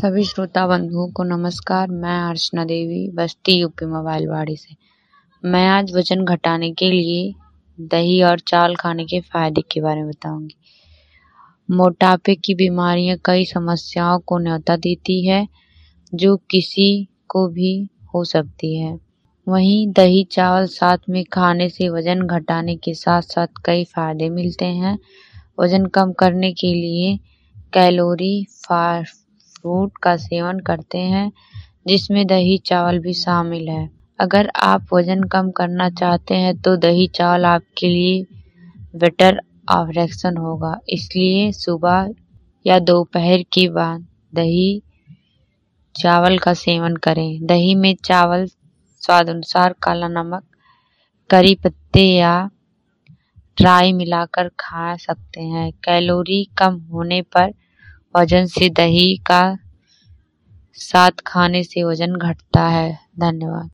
सभी श्रोता बंधुओं को नमस्कार। मैं अर्चना देवी बस्ती यूपी मोबाइलवाड़ी से। मैं आज वजन घटाने के लिए दही और चावल खाने के फायदे के बारे में बताऊंगी। मोटापे की बीमारियां कई समस्याओं को न्योता देती है जो किसी को भी हो सकती है। वहीं दही चावल साथ में खाने से वजन घटाने के साथ साथ कई फायदे मिलते हैं। वजन कम करने के लिए कैलोरी फास्ट फूड का सेवन करते हैं जिसमें दही चावल भी शामिल है। अगर आप वजन कम करना चाहते हैं तो दही चावल आपके लिए बेटर ऑप्शन होगा। इसलिए सुबह या दोपहर के बाद दही चावल का सेवन करें। दही में चावल स्वाद अनुसार काला नमक, करी पत्ते या राई मिलाकर खा सकते हैं। कैलोरी कम होने पर वजन से दही का साथ खाने से वजन घटता है। धन्यवाद।